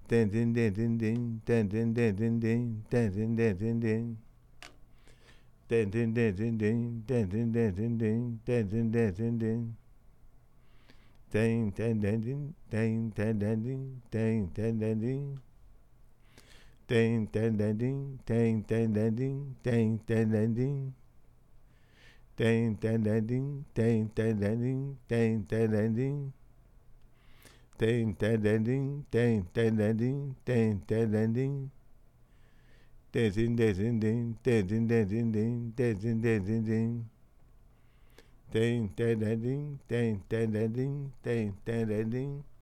Dun dun dun dun dun dun dun dun dun dun dun dun dun. Dun dun dun dun dun dun dun dun dun dun dun dun dun dun dun. Dun dun dun dun dun dun dun dun dun dun dun. Dun dun dun dun dun dun dun dun dun dun dun dun. Dun dun dun dun dun dun dun dun dun dun dun dun. Dun dun dun dun dun dun dun dun dun dun dun dun. Dun dun dun dun dun dun dun dun dun dun dun dun dun. Dun dun dun dun dun dun dun dun dun dun dun dun.